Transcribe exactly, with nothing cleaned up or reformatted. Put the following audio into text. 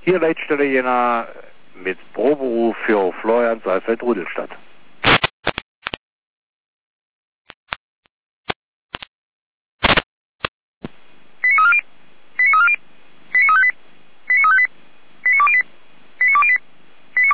Hier Leitstelle Jena mit Proberuf für Florian Saalfeld-Rudelstadt.